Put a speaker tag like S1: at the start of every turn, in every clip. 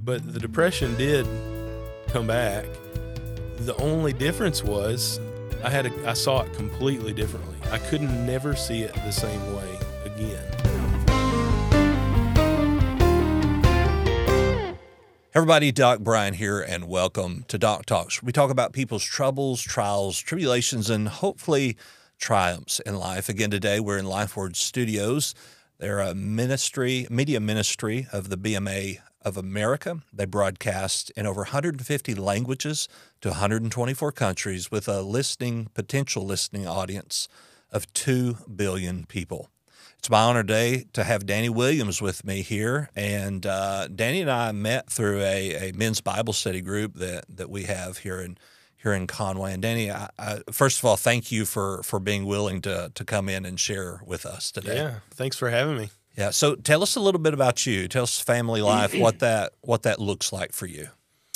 S1: But the depression did come back. The only difference was I saw it completely differently. I could never see it the same way again.
S2: Everybody, Doc Bryan here, and welcome to Doc Talks. We talk about people's troubles, trials, tribulations, and hopefully triumphs in life. Again, today we're in LifeWords Studios. They're a media ministry of the BMA of America. They broadcast in over 150 languages to 124 countries with a potential listening audience of 2 billion people. It's my honor today to have Danny Williams with me here. And Danny and I met through a men's Bible study group that we have here in Conway. And Danny, first of all, thank you for being willing to come in and share with us today.
S1: Yeah, thanks for having me.
S2: Yeah, so tell us a little bit about you. Tell us family life, what that looks like for you.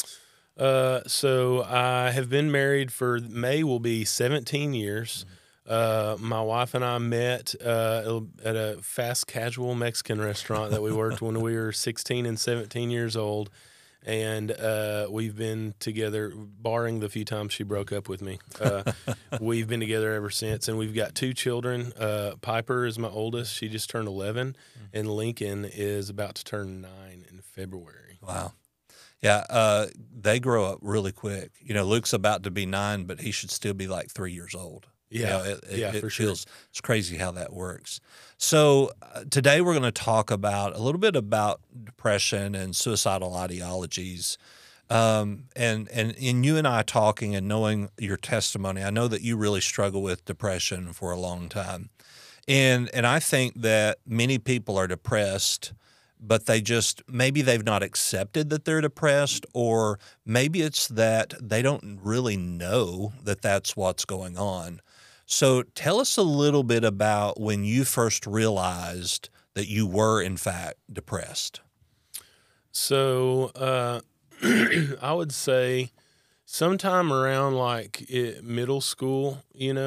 S1: So I have been married for May will be 17 years. My wife and I met at a fast casual Mexican restaurant that we worked when we were 16 and 17 years old. And we've been together, barring the few times she broke up with me. We've been together ever since, and we've got 2 children. Piper is my oldest; she just turned 11, and Lincoln is about to turn 9 in February.
S2: Wow, yeah, they grow up really quick. You know, Luke's about to be 9, but he should still be like 3 years old.
S1: Yeah,
S2: it
S1: for
S2: feels,
S1: sure. It's
S2: crazy how that works. So today we're going to talk about a little bit about depression and suicidal ideologies. And in you and I talking and knowing your testimony, I know that you really struggle with depression for a long time. And I think that many people are depressed, but maybe they've not accepted that they're depressed, or maybe it's that they don't really know that that's what's going on. So tell us a little bit about when you first realized that you were, in fact, depressed.
S1: So I would say sometime around middle school,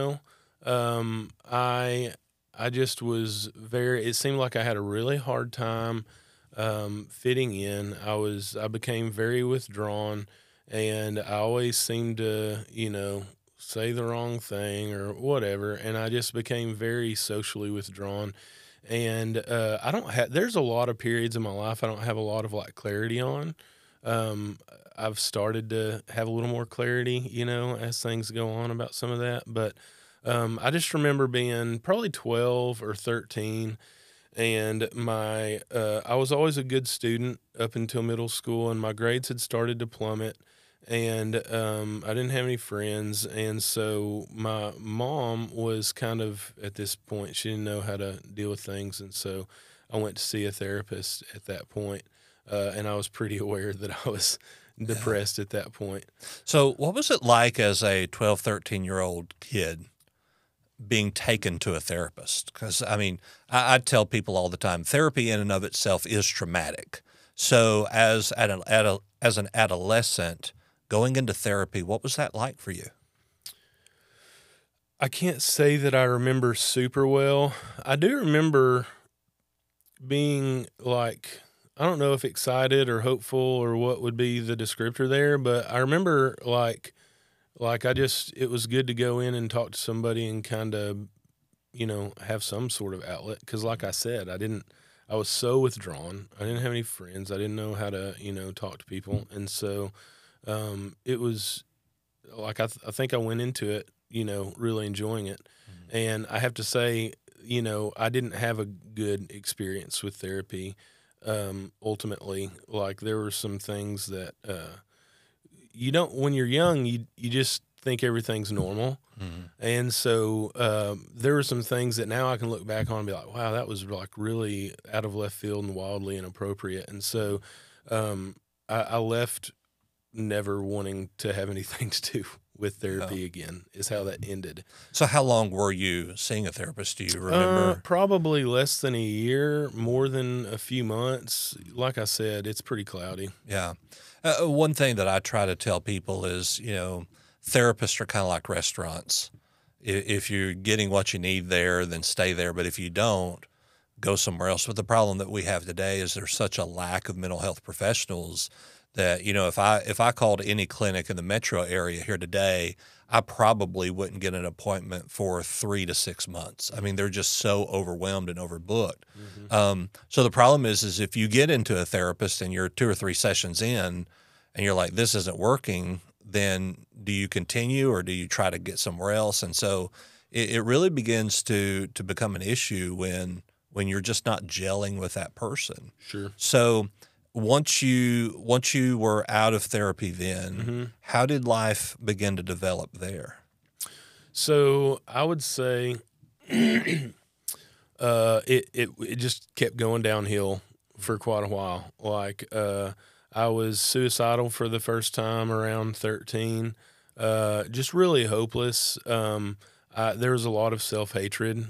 S1: I just was it seemed like I had a really hard time fitting in. I became very withdrawn, and I always seemed to, say the wrong thing or whatever. And I just became very socially withdrawn. And there's a lot of periods in my life I don't have a lot of clarity on. I've started to have a little more clarity, as things go on about some of that. But I just remember being probably 12 or 13, and I was always a good student up until middle school, and my grades had started to plummet. And I didn't have any friends, and so my mom was kind of, at this point, she didn't know how to deal with things, and so I went to see a therapist at that point, and I was pretty aware that I was depressed at that point.
S2: So what was it like as a 12, 13-year-old kid being taken to a therapist? Because, I tell people all the time, therapy in and of itself is traumatic. So as an adolescent, going into therapy, what was that like for you?
S1: I can't say that I remember super well. I do remember being I don't know if excited or hopeful or what would be the descriptor there, but I remember it was good to go in and talk to somebody and kind of, have some sort of outlet. Because like I said, I was so withdrawn. I didn't have any friends. I didn't know how to, talk to people. And so it was I think I went into it, really enjoying it. Mm-hmm. And I have to say, I didn't have a good experience with therapy. Ultimately, there were some things that when you're young, you just think everything's normal. Mm-hmm. And so there were some things that now I can look back on and be like, wow, that was really out of left field and wildly inappropriate. And so I left never wanting to have anything to do with therapy again, is how that ended.
S2: So how long were you seeing a therapist? Do you remember?
S1: Probably less than a year, more than a few months. Like I said, it's pretty cloudy.
S2: Yeah. One thing that I try to tell people is, therapists are kind of like restaurants. If you're getting what you need there, then stay there. But if you don't, go somewhere else. But the problem that we have today is there's such a lack of mental health professionals that, if I called any clinic in the metro area here today, I probably wouldn't get an appointment for 3 to 6 months. I mean, they're just so overwhelmed and overbooked. So the problem is if you get into a therapist and you're 2 or 3 sessions in and you're like, this isn't working, then do you continue or do you try to get somewhere else? And so it really begins to become an issue when you're just not gelling with that person.
S1: Sure.
S2: So once you were out of therapy then, how did life begin to develop there?
S1: So I would say it just kept going downhill for quite a while. Like I was suicidal for the first time around 13, just really hopeless. There was a lot of self-hatred,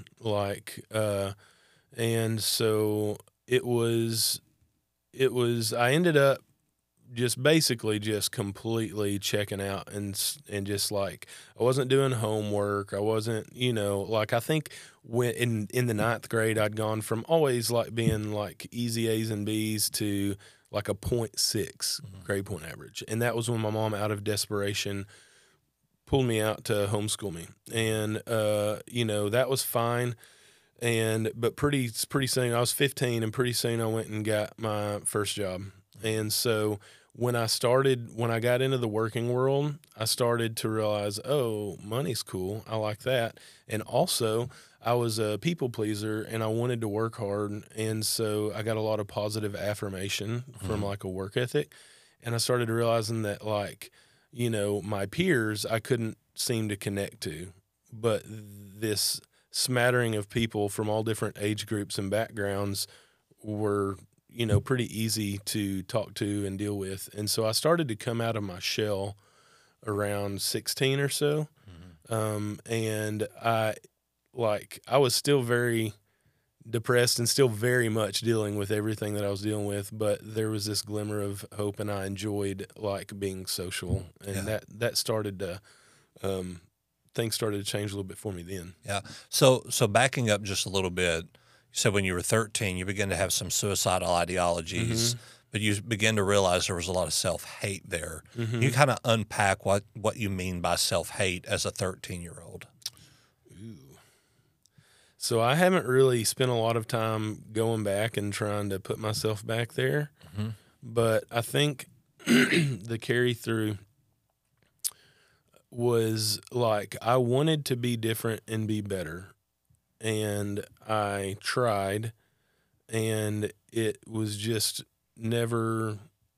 S1: and so it was, I ended up just basically just completely checking out and just like, I wasn't doing homework. I wasn't, I think when in the ninth grade, I'd gone from always like being like easy A's and B's to like a 0.6 grade point average. And that was when my mom, out of desperation, pulled me out to homeschool me. And, that was fine. But pretty soon, I was 15, and pretty soon I went and got my first job. And so when I got into the working world, I started to realize, oh, money's cool. I like that. And also I was a people pleaser and I wanted to work hard. And so I got a lot of positive affirmation from like a work ethic. And I started realizing that my peers, I couldn't seem to connect to, but this smattering of people from all different age groups and backgrounds were, pretty easy to talk to and deal with. And so I started to come out of my shell around 16 or so. And I was still very depressed and still very much dealing with everything that I was dealing with, but there was this glimmer of hope, and I enjoyed like being social, and that started to, things started to change a little bit for me then.
S2: Yeah. So backing up just a little bit, you said when you were 13, you began to have some suicidal ideologies, but you began to realize there was a lot of self-hate there. You kind of unpack what you mean by self-hate as a 13-year-old.
S1: So I haven't really spent a lot of time going back and trying to put myself back there, but I think the carry through was like I wanted to be different and be better, and I tried, and it was just never,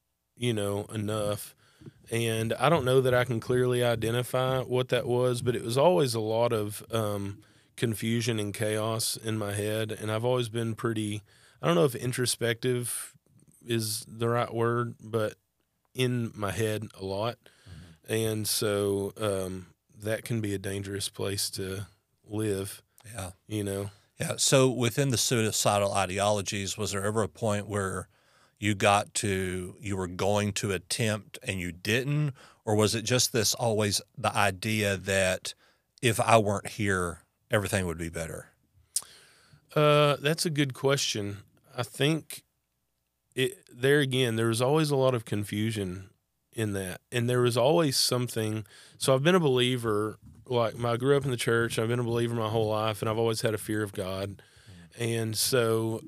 S1: enough. And I don't know that I can clearly identify what that was, but it was always a lot of confusion and chaos in my head. And I've always been pretty, I don't know if introspective is the right word, but in my head a lot. And so that can be a dangerous place to live.
S2: Yeah.
S1: Yeah.
S2: So within the suicidal ideologies, was there ever a point where you were going to attempt and you didn't? Or was it just always the idea that if I weren't here, everything would be better?
S1: That's a good question. I think there was always a lot of confusion in that. And there was always something. So I've been a believer, I grew up in the church. I've been a believer my whole life, and I've always had a fear of God. And so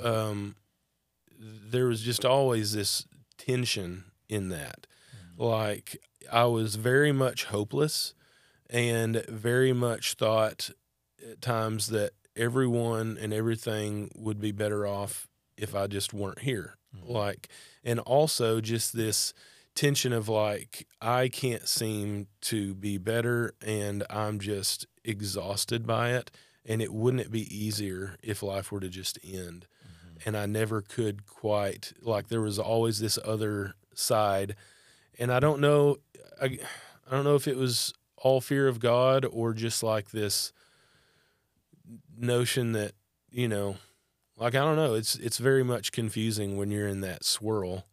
S1: there was just always this tension in that. Like I was very much hopeless and very much thought at times that everyone and everything would be better off if I just weren't here. And also just this tension of I can't seem to be better, and I'm just exhausted by it. And wouldn't it be easier if life were to just end? And I never could quite, there was always this other side. And I don't know if it was all fear of God or just this notion that, I don't know, it's very much confusing when you're in that swirl.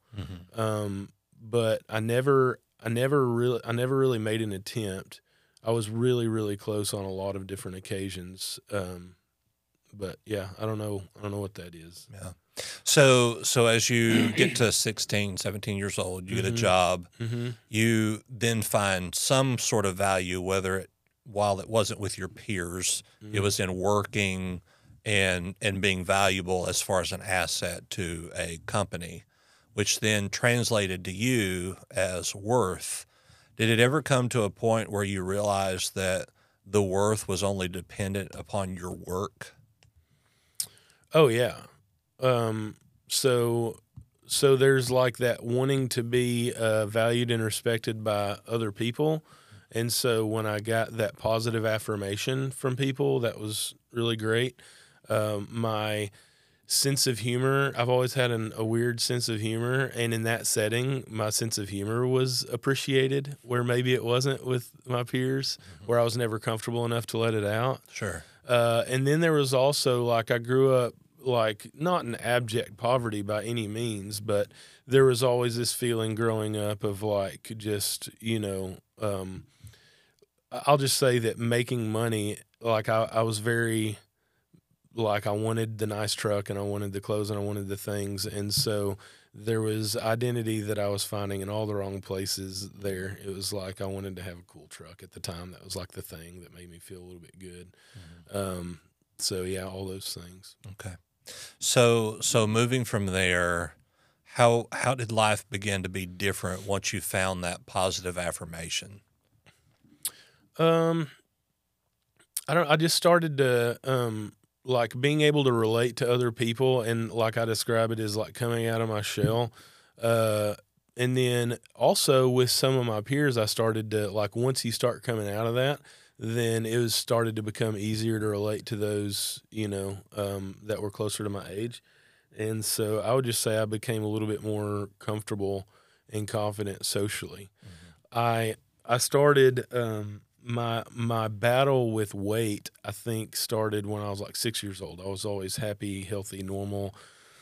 S1: But I never really made an attempt. I was really, really close on a lot of different occasions. but yeah, I don't know. I don't know what that is.
S2: Yeah. So as you get to 16, 17 years old, you get a job, you then find some sort of value, while it wasn't with your peers, it was in working and being valuable as far as an asset to a company, which then translated to you as worth. Did it ever come to a point where you realized that the worth was only dependent upon your work?
S1: Oh yeah. Um, so so there's like that wanting to be valued and respected by other people, and so when I got that positive affirmation from people, that was really great. My sense of humor, I've always had a weird sense of humor, and in that setting, my sense of humor was appreciated, where maybe it wasn't with my peers, where I was never comfortable enough to let it out.
S2: Sure.
S1: And then there was also like I grew up like not in abject poverty by any means, but there was always this feeling growing up of like just, I'll just say that making money, like I was very, like I wanted the nice truck and I wanted the clothes and I wanted the things. And so there was identity that I was finding in all the wrong places there. It was like I wanted to have a cool truck at the time. That was like the thing that made me feel a little bit good. So yeah, all those things.
S2: Okay. So moving from there, how did life begin to be different once you found that positive affirmation?
S1: Um, I just started to, like being able to relate to other people, and like I describe it as like coming out of my shell. And then also with some of my peers, I started to like, once you start coming out of that, then it was started to become easier to relate to those, that were closer to my age. And so I would just say I became a little bit more comfortable and confident socially. I started my battle with weight. I think started when I was like 6 years old. I was always happy, healthy, normal,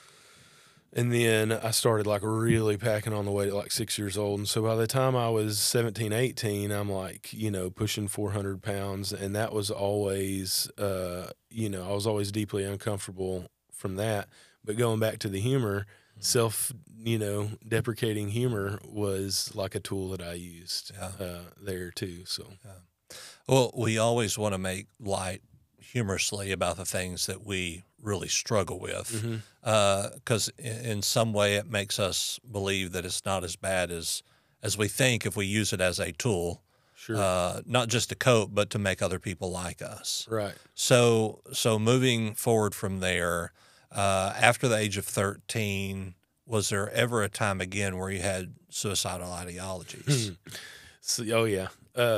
S1: and then I started like really packing on the weight at like 6 years old. And so by the time I was 17, 18, I'm like, pushing 400 pounds. And that was always, I was always deeply uncomfortable from that. But going back to the humor, self, deprecating humor was like a tool that I used there too. So,
S2: Well, we always want to make light humorously about the things that we really struggle with, because in some way it makes us believe that it's not as bad as we think if we use it as a tool,
S1: sure.
S2: not just to cope, but to make other people like us.
S1: Right.
S2: So moving forward from there, after the age of 13, was there ever a time again where you had suicidal ideologies?
S1: So, oh yeah.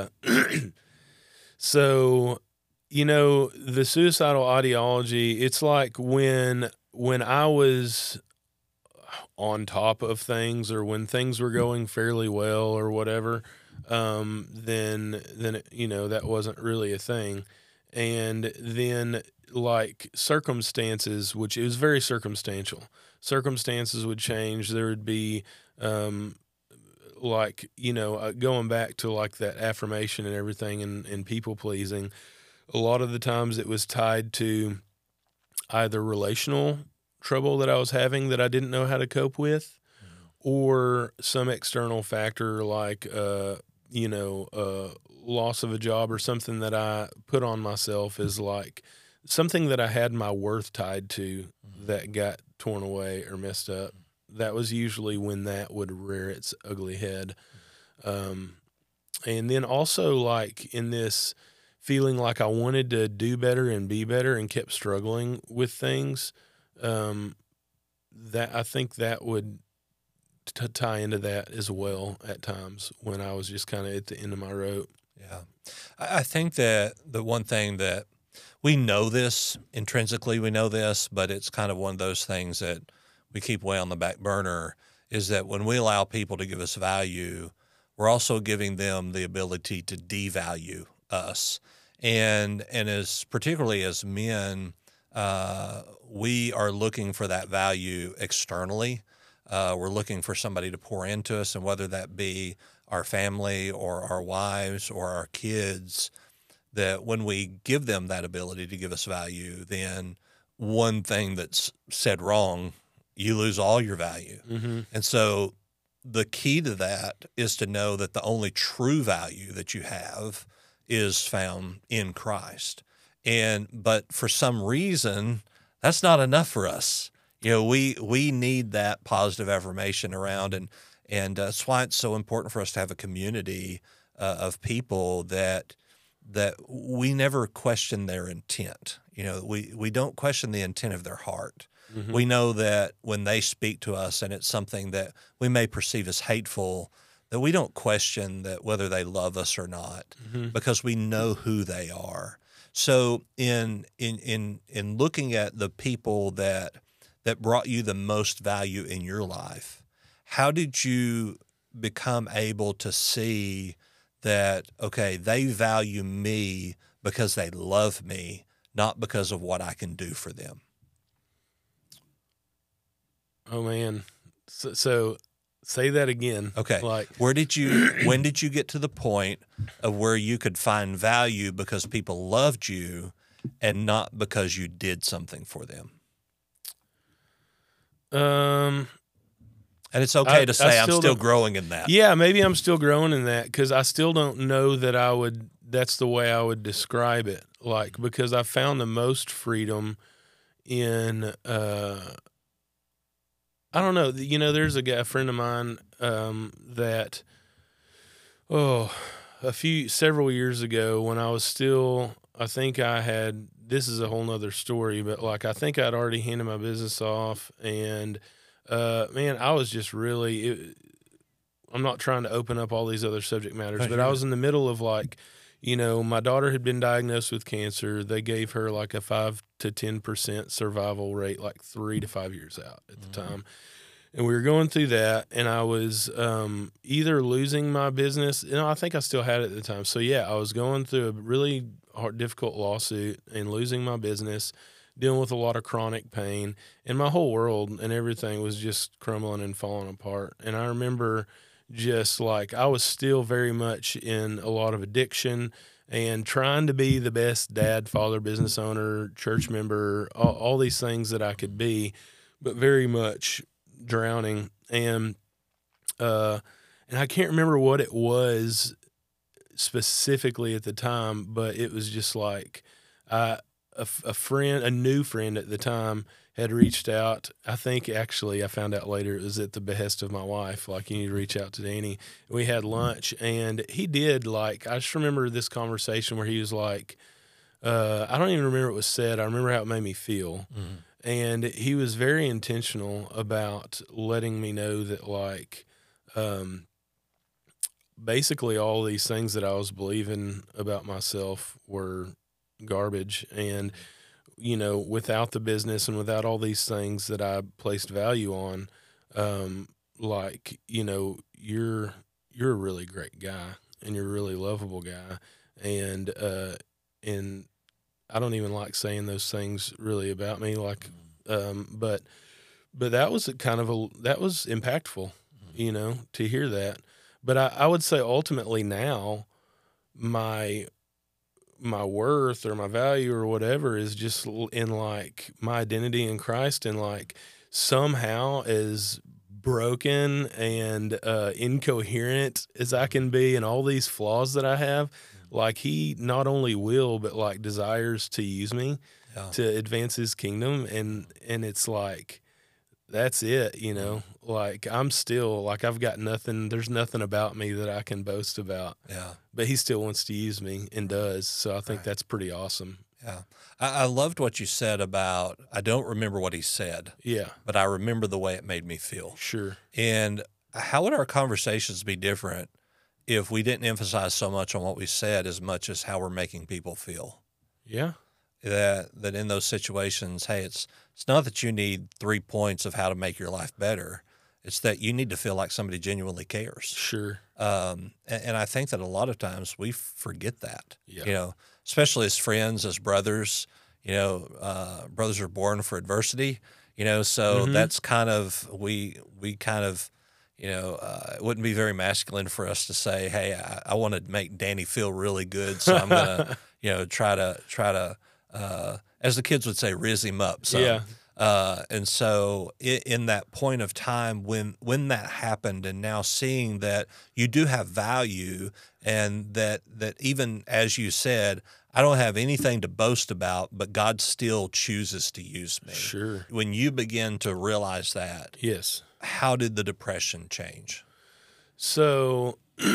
S1: So, the suicidal ideology, it's like when I was on top of things, or when things were going fairly well or whatever, then that wasn't really a thing. And then like circumstances, which it was very circumstantial. Circumstances would change. There would be like, going back to like that affirmation and everything, and people pleasing, a lot of the times it was tied to either relational trouble that I was having that I didn't know how to cope with, or some external factor like, loss of a job or something that I put on myself as like something that I had my worth tied to that got torn away or messed up. That was usually when that would rear its ugly head. And then also like in this feeling like I wanted to do better and be better and kept struggling with things, that I think that would tie into that as well at times when I was just kind of at the end of my rope.
S2: Yeah. I think that the one thing that we know this intrinsically, we know this, but it's kind of one of those things that we keep way on the back burner, is that when we allow people to give us value, we're also giving them the ability to devalue us. And as particularly as men, we are looking for that value externally. We're looking for somebody to pour into us, and whether that be our family or our wives or our kids, that when we give them that ability to give us value, then one thing that's said wrong, you lose all your value.
S1: Mm-hmm.
S2: And so the key to that is to know that the only true value that you have is found in Christ. But for some reason, that's not enough for us. We need that positive affirmation around, and that's why it's so important for us to have a community of people that we never question their intent. We don't question the intent of their heart.
S1: Mm-hmm.
S2: We know that when they speak to us and it's something that we may perceive as hateful, that we don't question that whether they love us or not,
S1: Mm-hmm.
S2: because we know who they are. So in looking at the people that brought you the most value in your life, how did you become able to see that, okay, they value me because they love me, not because of what I can do for them?
S1: Oh man. So say that again.
S2: Okay.
S1: Like,
S2: when did you get to the point of where you could find value because people loved you and not because you did something for them? And it's okay to say I'm still growing in that.
S1: Yeah, maybe I'm still growing in that, because I still don't know that that's the way I would describe it. Like, because I found the most freedom in, I don't know, there's a friend of mine that, several years ago when I was still, I think this is a whole nother story, but like, I think I'd already handed my business off, and man, I was just really, I'm not trying to open up all these other subject matters, but I was in the middle of like, my daughter had been diagnosed with cancer. They gave her like a 5 to 10% survival rate, like 3 to 5 years out at the time. And we were going through that, and I was either losing my business. I think I still had it at the time. So yeah, I was going through a really difficult lawsuit and losing my business, dealing with a lot of chronic pain, and my whole world and everything was just crumbling and falling apart. And I remember just like, I was still very much in a lot of addiction and trying to be the best dad, father, business owner, church member, all these things that I could be, but very much drowning. And I can't remember what it was specifically at the time, but it was just like, a new friend at the time had reached out. I think actually I found out later it was at the behest of my wife. Like, you need to reach out to Danny. We had lunch, and he did, like, I just remember this conversation where he was like, I don't even remember what was said. I remember how it made me feel. Mm-hmm. And he was very intentional about letting me know that, like, basically all these things that I was believing about myself were garbage. And, without the business and without all these things that I placed value on, like, you're a really great guy, and you're a really lovable guy. And I don't even like saying those things really about me. Like, but that was that was impactful, to hear that. But I would say ultimately now my worth or my value or whatever is just in like my identity in Christ, and like somehow as broken and incoherent as I can be and all these flaws that I have, like he not only will, but like desires to use me to advance his kingdom. And it's like, that's it, like I'm still like, I've got nothing, there's nothing about me that I can boast about. Yeah. But he still wants to use me and does. So I think that's pretty awesome.
S2: Yeah. I loved what you said about, I don't remember what he said.
S1: Yeah.
S2: But I remember the way it made me feel.
S1: Sure.
S2: And how would our conversations be different if we didn't emphasize so much on what we said as much as how we're making people feel?
S1: Yeah.
S2: That in those situations, hey, it's not that you need 3 points of how to make your life better. It's that you need to feel like somebody genuinely cares.
S1: Sure.
S2: And I think that a lot of times we forget that,
S1: Yeah.
S2: Especially as friends, as brothers, brothers are born for adversity, so that's kind of, we kind of, it wouldn't be very masculine for us to say, "Hey, I want to make Danny feel really good, so I'm gonna, try to, as the kids would say, rizz him up some."
S1: Yeah.
S2: And so, in that point of time when that happened, and now seeing that you do have value, and that even as you said, I don't have anything to boast about, but God still chooses to use me.
S1: Sure.
S2: When you begin to realize that,
S1: Yes.
S2: how did the depression change?
S1: So,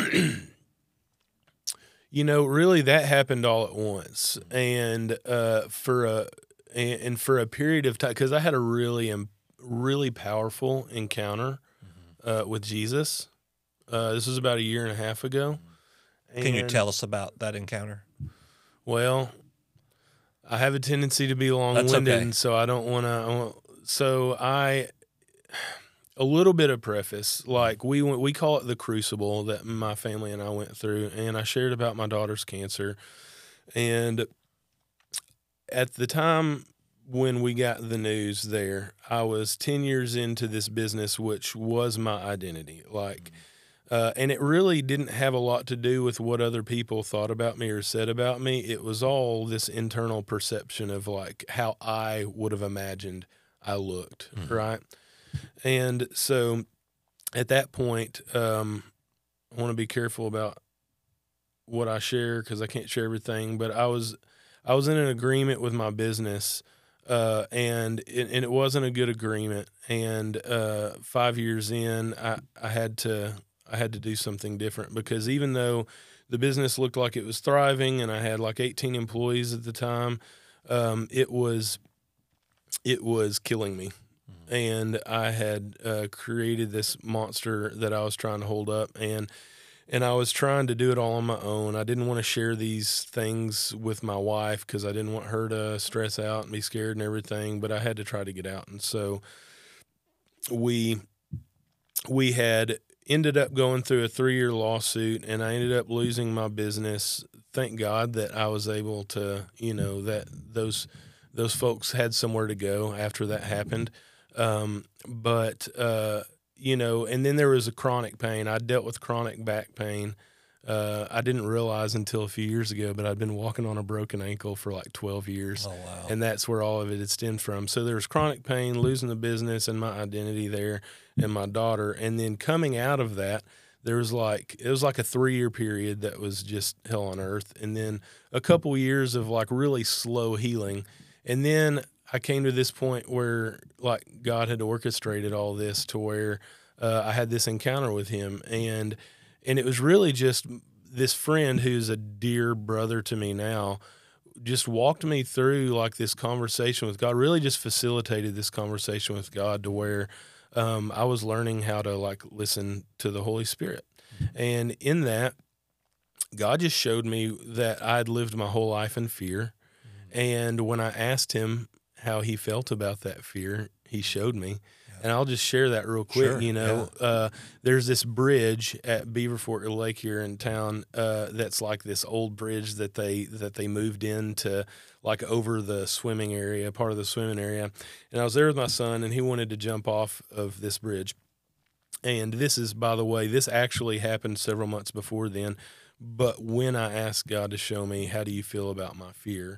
S1: really that happened all at once. And for a period of time, because I had a really powerful encounter with Jesus. This was about a year and a half ago.
S2: Can you
S1: And,
S2: tell us about that encounter?
S1: Well, I have a tendency to be
S2: That's
S1: long-winded,
S2: okay.
S1: and so I don't want to. A little bit of preface, like we call it the crucible that my family and I went through, and I shared about my daughter's cancer. And at the time when we got the news there, I was 10 years into this business, which was my identity. And it really didn't have a lot to do with what other people thought about me or said about me. It was all this internal perception of like how I would have imagined I looked, right? And so at that point, I want to be careful about what I share because I can't share everything. But I was in an agreement with my business, and it wasn't a good agreement. And 5 years in, I had to do something different, because even though the business looked like it was thriving and I had like 18 employees at the time, it was killing me. And I had created this monster that I was trying to hold up, and I was trying to do it all on my own. I didn't want to share these things with my wife because I didn't want her to stress out and be scared and everything, but I had to try to get out. And so we had ended up going through a 3-year lawsuit, and I ended up losing my business. Thank God that I was able to, that those folks had somewhere to go after that happened. And then there was a chronic pain. I dealt with chronic back pain. I didn't realize until a few years ago, but I'd been walking on a broken ankle for like 12 years.
S2: Oh, wow.
S1: And that's where all of it had stemmed from. So there was chronic pain, losing the business and my identity there and my daughter. And then coming out of that, it was like a 3-year period that was just hell on earth. And then a couple years of like really slow healing. And then I came to this point where like God had orchestrated all this to where I had this encounter with him. And it was really just this friend who's a dear brother to me now just walked me through like this conversation with God, really just facilitated this conversation with God to where I was learning how to like listen to the Holy Spirit. And in that, God just showed me that I'd lived my whole life in fear. And when I asked him how he felt about that fear, he showed me. And I'll just share that real quick.
S2: Sure,
S1: There's this bridge at Beaver Fork Lake here in town that's like this old bridge that they moved into like over the swimming area, part of the swimming area. And I was there with my son, and he wanted to jump off of this bridge. And this is, by the way, this actually happened several months before then. But when I asked God to show me, how do you feel about my fear?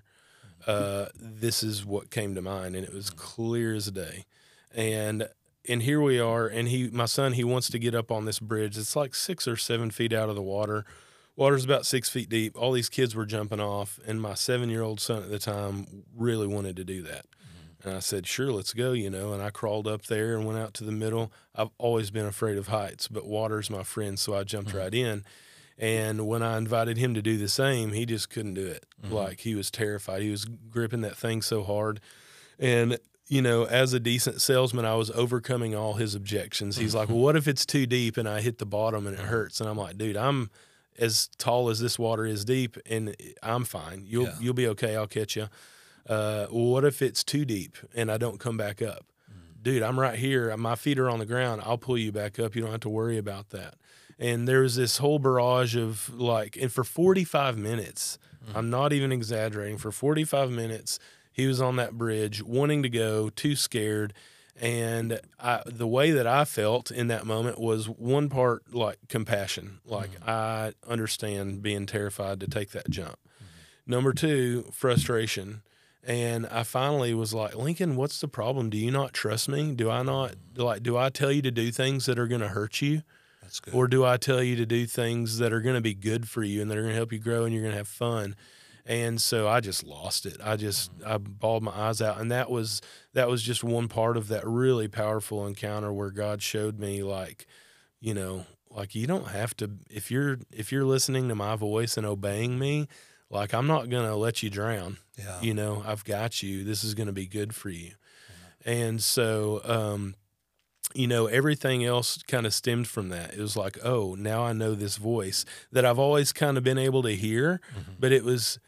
S1: This is what came to mind, and it was clear as day. And here we are, and my son, he wants to get up on this bridge. It's like 6 or 7 feet out of the water. Water's about 6 feet deep. All these kids were jumping off, and my 7-year-old son at the time really wanted to do that. And I said, sure, let's go, and I crawled up there and went out to the middle. I've always been afraid of heights, but water's my friend, so I jumped right in. And when I invited him to do the same, he just couldn't do it. Like, he was terrified. He was gripping that thing so hard. And, as a decent salesman, I was overcoming all his objections. He's like, well, what if it's too deep and I hit the bottom and it hurts? And I'm like, dude, I'm as tall as this water is deep, and I'm fine. You'll be okay. I'll catch you. What if it's too deep and I don't come back up? Dude, I'm right here. My feet are on the ground. I'll pull you back up. You don't have to worry about that. And there was this whole barrage of and for 45 minutes, I'm not even exaggerating, for 45 minutes, he was on that bridge wanting to go, too scared. And the way that I felt in that moment was one part like compassion, like I understand being terrified to take that jump. Number two, frustration. And I finally was like, Lincoln, what's the problem? Do you not trust me? Do I tell you to do things that are going to hurt you?
S2: That's good.
S1: Or do I tell you to do things that are going to be good for you and that are going to help you grow and you're going to have fun? And so I just lost it. I bawled my eyes out. And that was just one part of that really powerful encounter where God showed me like, you know, like you don't have to, if you're listening to my voice and obeying me, like I'm not going to let you drown.
S2: Yeah.
S1: You know, I've got you. This is going to be good for you. And so, you know, everything else kind of stemmed from that. It was like, oh, now I know this voice that I've always kind of been able to hear, but it was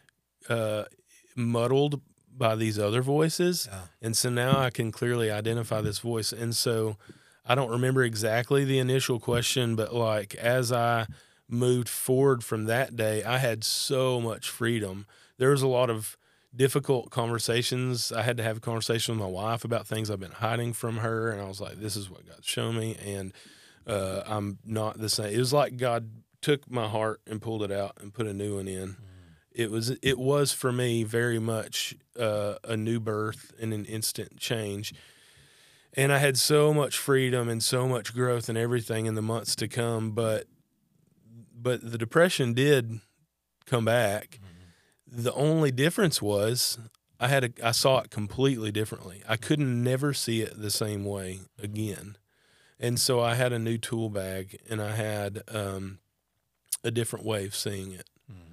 S1: muddled by these other voices.
S2: Yeah.
S1: And so now I can clearly identify this voice. And so I don't remember exactly the initial question, but like as I moved forward from that day, I had so much freedom. There was a lot of difficult conversations. I had to have a conversation with my wife about things I've been hiding from her. And I was like, this is what God's shown me. And I'm not the same. It was like God took my heart and pulled it out and put a new one in. It was for me very much a new birth and an instant change. And I had so much freedom and so much growth and everything in the months to come. But the depression did come back. The only difference was I saw it completely differently. I couldn't never see it the same way again. And so I had a new tool bag and I had a different way of seeing it.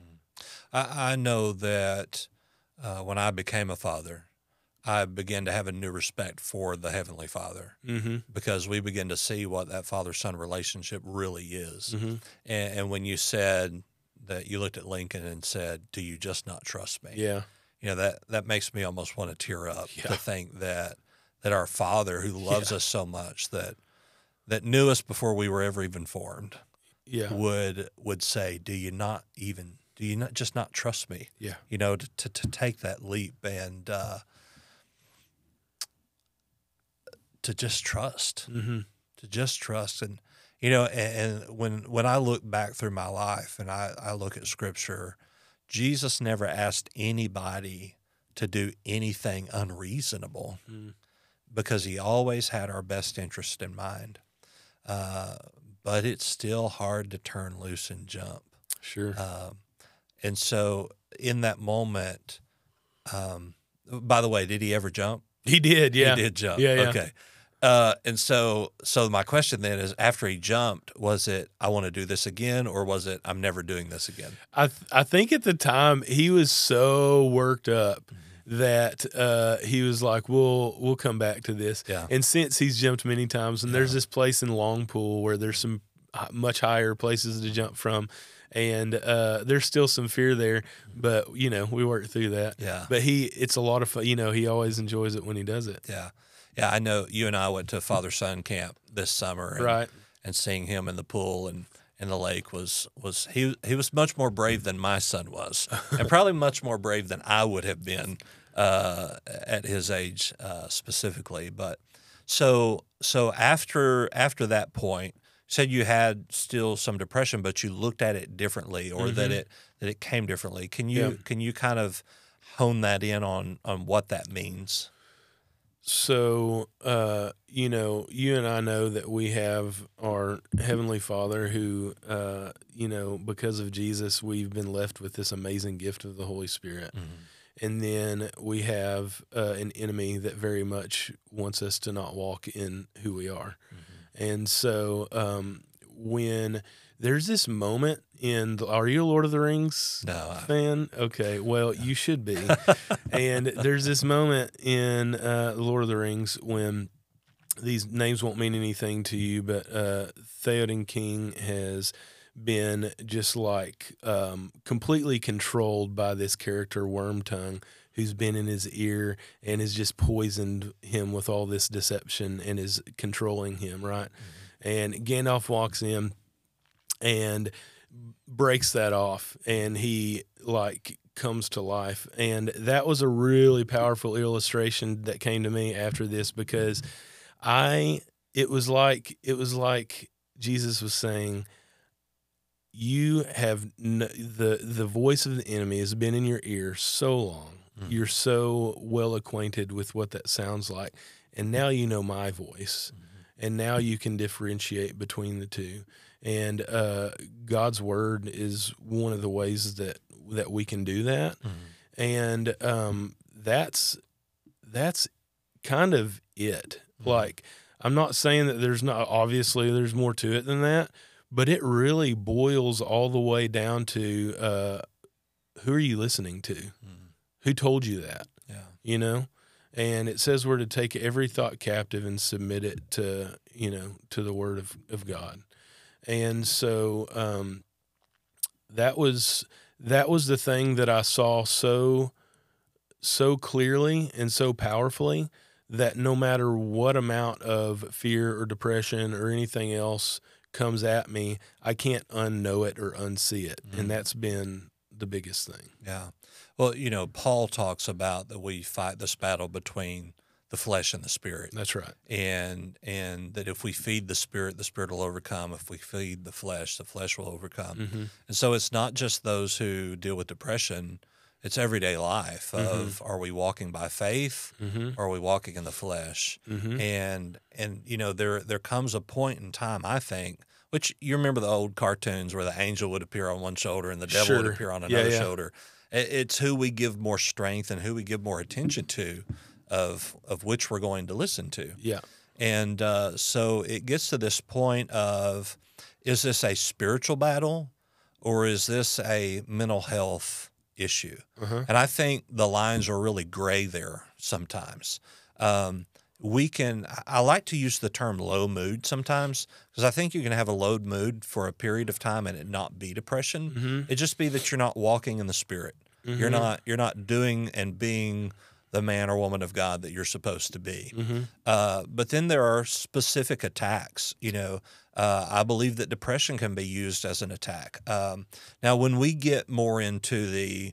S2: I know that when I became a father, I began to have a new respect for the Heavenly Father because we begin to see what that father-son relationship really is. And when you said that you looked at Lincoln and said, do you just not trust me?
S1: Yeah.
S2: You know, that makes me almost want to tear up to think that our Father who loves us so much, that knew us before we were ever even formed, would say, do you not just not trust me?
S1: Yeah.
S2: You know, to take that leap and to just trust, to just trust. And, you know, and when I look back through my life and I look at Scripture, Jesus never asked anybody to do anything unreasonable because he always had our best interest in mind. But it's still hard to turn loose and jump.
S1: Sure.
S2: And so in that moment, by the way, did he ever jump?
S1: He did, yeah.
S2: He did jump.
S1: Yeah.
S2: Okay. And so my question then is, after he jumped, was it, I want to do this again, or was it, I'm never doing this again?
S1: I think at the time he was so worked up that he was like, we'll come back to this.
S2: Yeah.
S1: And since he's jumped many times, and there's this place in Longpool where there's some much higher places to jump from, and there's still some fear there, but you know, we worked through that.
S2: Yeah.
S1: But it's a lot of fun. You know, he always enjoys it when he does it.
S2: Yeah. Yeah, I know you and I went to father-son camp this summer, and, and seeing him in the pool and in the lake was he was much more brave than my son was, and probably much more brave than I would have been at his age specifically. But so after that point, you said you had still some depression, but you looked at it differently, or that it came differently. Can you kind of hone that in on what that means?
S1: So, you know, you and I know that we have our Heavenly Father who, you know, because of Jesus, we've been left with this amazing gift of the Holy Spirit. And then we have an enemy that very much wants us to not walk in who we are. And so when there's this moment are you a Lord of the Rings fan? Okay, well, you should be. And there's this moment in Lord of the Rings when these names won't mean anything to you, but Theoden King has been just like completely controlled by this character Wormtongue, who's been in his ear and has just poisoned him with all this deception and is controlling him, right? And Gandalf walks in and breaks that off, and he like comes to life. And that was a really powerful illustration that came to me after this, because it was like Jesus was saying, you have the voice of the enemy has been in your ear so long. You're so well acquainted with what that sounds like, and now you know my voice, and now you can differentiate between the two. And God's word is one of the ways that we can do that, and that's kind of it. Like, I'm not saying that there's more to it than that, but it really boils all the way down to who are you listening to? Who told you that?
S2: Yeah.
S1: You know? And it says we're to take every thought captive and submit it to the word of God. And so that was the thing that I saw so clearly and so powerfully, that no matter what amount of fear or depression or anything else comes at me, I can't unknow it or unsee it. And that's been the biggest thing.
S2: Yeah. Well, Paul talks about that we fight this battle between the flesh and the spirit.
S1: That's right.
S2: And that if we feed the spirit will overcome. If we feed the flesh will overcome. And so it's not just those who deal with depression. It's everyday life of, are we walking by faith or are we walking in the flesh? And there comes a point in time, I think, which you remember the old cartoons where the angel would appear on one shoulder and the devil would appear on another shoulder. It's who we give more strength and who we give more attention to of which we're going to listen to.
S1: Yeah.
S2: And so it gets to this point of, is this a spiritual battle or is this a mental health issue? And I think the lines are really gray there sometimes. I like to use the term low mood sometimes, because I think you can have a low mood for a period of time and it not be depression. It just be that you're not walking in the spirit. You're not doing and being the man or woman of God that you're supposed to be. But then there are specific attacks. I believe that depression can be used as an attack. Now, when we get more into the,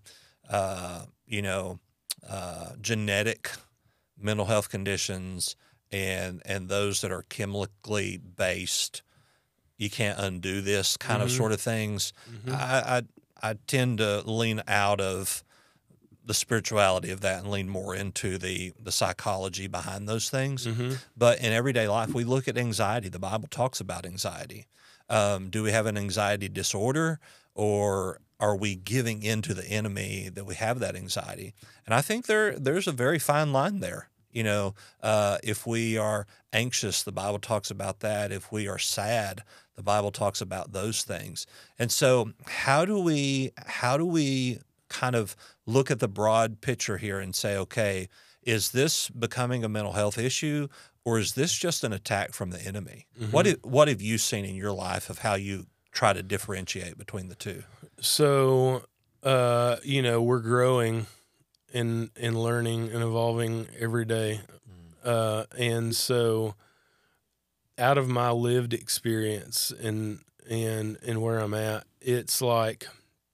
S2: genetic mental health conditions and those that are chemically based, you can't undo this kind of sort of things, I tend to lean out of the spirituality of that and lean more into the psychology behind those things. But in everyday life, we look at anxiety. The Bible talks about anxiety. Do we have an anxiety disorder, or are we giving into the enemy that we have that anxiety? And I think there's a very fine line there. If we are anxious, the Bible talks about that. If we are sad, the Bible talks about those things. And so how do we kind of look at the broad picture here and say, okay, is this becoming a mental health issue, or is this just an attack from the enemy? What have you seen in your life of how you try to differentiate between the two?
S1: So, we're growing and learning and evolving every day. And so out of my lived experience and where I'm at, it's like,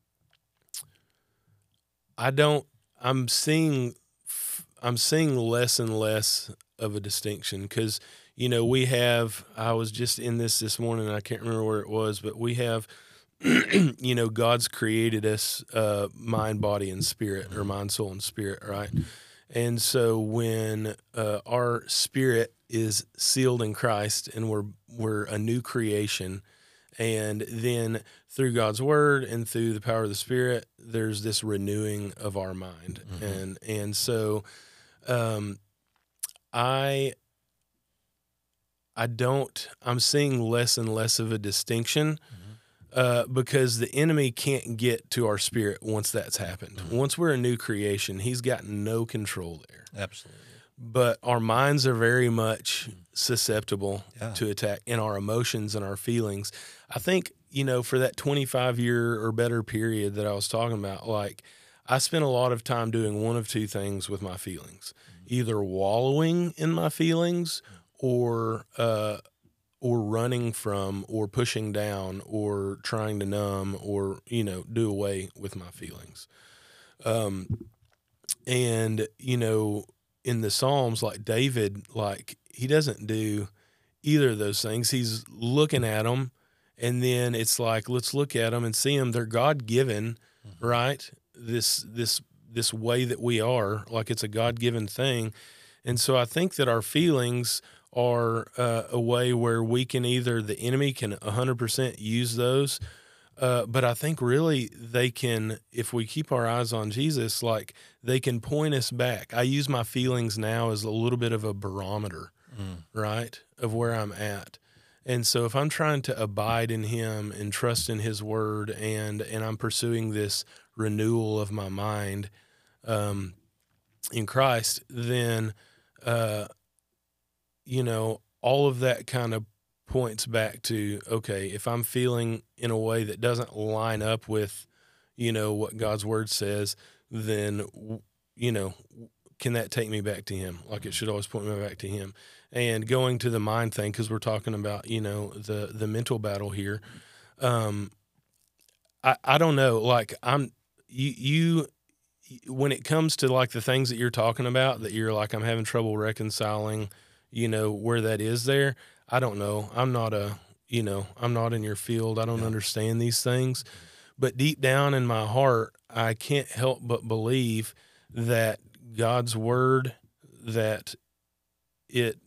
S1: I'm seeing less and less of a distinction, because, I was just in this morning, and I can't remember where it was, but we have, God's created us mind, body, and spirit, or mind, soul, and spirit, right? And so when our spirit is sealed in Christ and we're a new creation, and then through God's word and through the power of the Spirit, there's this renewing of our mind. And so I'm seeing less and less of a distinction, because the enemy can't get to our spirit once that's happened. Once we're a new creation, he's got no control there.
S2: Absolutely.
S1: But our minds are very much susceptible to attack, and our emotions and our feelings. I think, for that 25-year or better period that I was talking about, like, I spent a lot of time doing one of two things with my feelings, either wallowing in my feelings or running from or pushing down or trying to numb or, do away with my feelings. And, in the Psalms, like David, like he doesn't do either of those things. He's looking at them, and then it's like, let's look at them and see them. They're God given, right? This way that we are, like it's a God given thing, and so I think that our feelings are a way where we can either the enemy can 100% use those. But I think really they can, if we keep our eyes on Jesus, like they can point us back. I use my feelings now as a little bit of a barometer, right, of where I'm at. And so if I'm trying to abide in him and trust in his word, and I'm pursuing this renewal of my mind in Christ, then, all of that kind of points back to, okay, if I'm feeling in a way that doesn't line up with, what God's word says, then, can that take me back to him? Like it should always point me back to him. And going to the mind thing, because we're talking about, the mental battle here. I don't know, like you when it comes to like the things that you're talking about, that you're like, I'm having trouble reconciling, where that is there. I don't know. I'm not in your field. I don't understand these things, but deep down in my heart, I can't help but believe that God's word, that it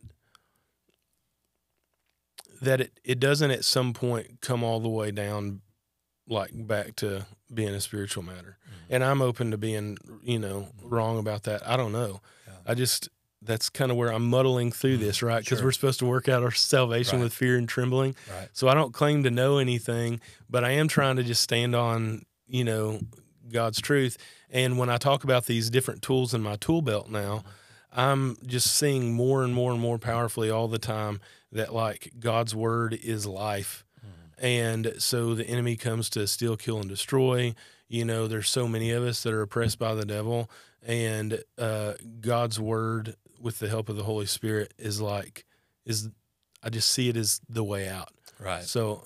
S1: doesn't at some point come all the way down, like back to being a spiritual matter. And I'm open to being, wrong about that. I don't know. Yeah. That's kind of where I'm muddling through this, right? Because we're supposed to work out our salvation with fear and trembling. Right. So I don't claim to know anything, but I am trying to just stand on, God's truth. And when I talk about these different tools in my tool belt now, I'm just seeing more and more and more powerfully all the time that like God's word is life. And so the enemy comes to steal, kill, and destroy. There's so many of us that are oppressed by the devil, and God's word with the help of the Holy Spirit is I just see it as the way out. Right. So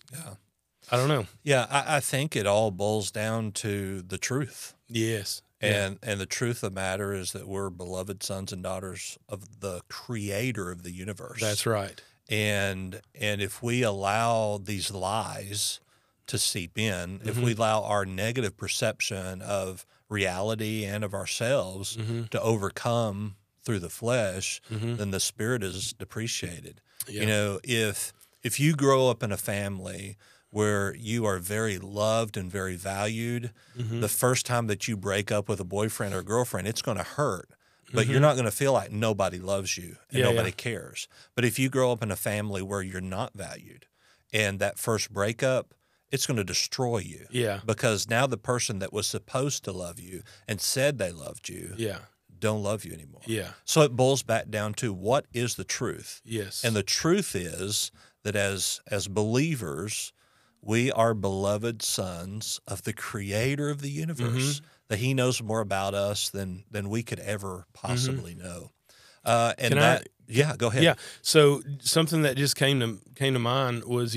S1: I don't know.
S2: Yeah, I think it all boils down to the truth.
S1: Yes.
S2: And the truth of the matter is that we're beloved sons and daughters of the creator of the universe.
S1: That's right.
S2: And if we allow these lies to seep in, if we allow our negative perception of reality and of ourselves to overcome through the flesh, then the spirit is depreciated. Yeah. If you grow up in a family where you are very loved and very valued, the first time that you break up with a boyfriend or girlfriend, it's going to hurt. But you're not going to feel like nobody loves you and nobody cares. But if you grow up in a family where you're not valued, and that first breakup, it's going to destroy you. Yeah. Because now the person that was supposed to love you and said they loved you don't love you anymore. Yeah. So it boils back down to, what is the truth? Yes. And the truth is that as believers, we are beloved sons of the creator of the universe, that he knows more about us than we could ever possibly know. Go ahead. Yeah.
S1: So something that just came to mind was,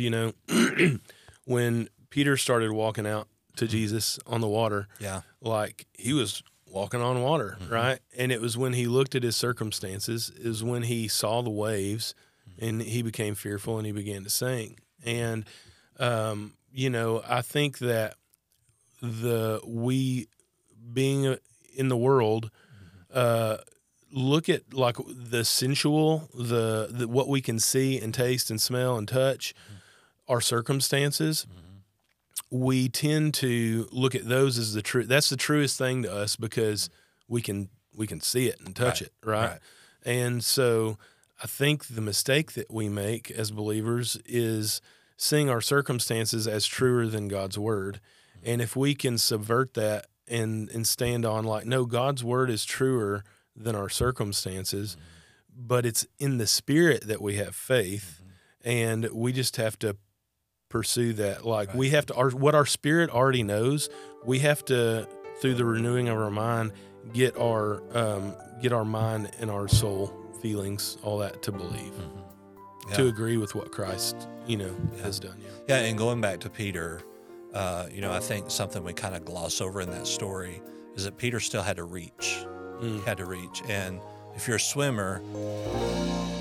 S1: when Peter started walking out to Jesus on the water, like he was walking on water, right? And it was when he looked at his circumstances, is when he saw the waves, and he became fearful and he began to sink. And I think that we being in the world, look at like the sensual, the what we can see and taste and smell and touch, our circumstances. We tend to look at those as the true. That's the truest thing to us because we can see it and touch it, right? And so I think the mistake that we make as believers is seeing our circumstances as truer than God's word. And if we can subvert that and stand on like, no, God's word is truer than our circumstances, but it's in the spirit that we have faith, and we just have to pursue that. Like we have to, what our spirit already knows, we have to, through the renewing of our mind, get our mind and our soul feelings, all that, to believe, to agree with what Christ, has done.
S2: Yeah. And going back to Peter, I think something we kind of gloss over in that story is that Peter still had to reach. He had to reach. And if you're a swimmer,